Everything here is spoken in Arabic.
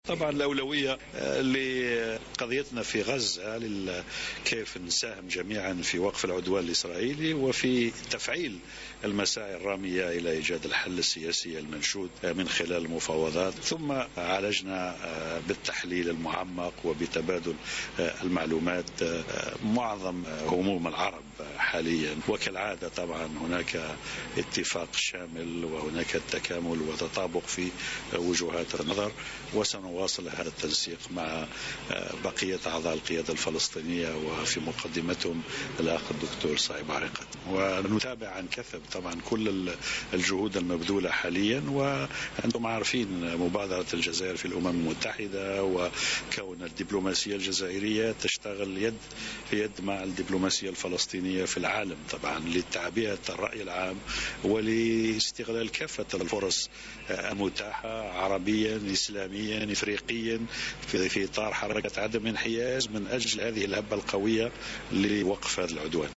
طبعا الأولوية لقضيتنا في غزة، كيف نساهم جميعا في وقف العدوان الإسرائيلي وفي تفعيل المساعي الرامية إلى إيجاد الحل السياسي المنشود من خلال المفاوضات. ثم عالجنا بالتحليل المعمق وبتبادل المعلومات معظم هموم العرب حاليا، وكالعادة طبعا هناك اتفاق شامل وهناك التكامل وتطابق في وجهات النظر، وسنواصل هذا التنسيق مع بقية أعضاء القيادة الفلسطينية وفي مقدمتهم الأخ الدكتور صايب عريقة، ونتابع عن كثب طبعا كل الجهود المبذولة حاليا. وأنتم عارفين مبادرة الجزائر في الأمم المتحدة وكون الدبلوماسية الجزائرية تشتغل يد في يد مع الدبلوماسية الفلسطينية في العالم طبعا لتعبئة الرأي العام ولاستغلال كافة الفرص المتاحة عربيا إسلاميا إفريقيا في إطار حركة عدم انحياز من أجل هذه الهبة القوية لوقف هذا العدوان.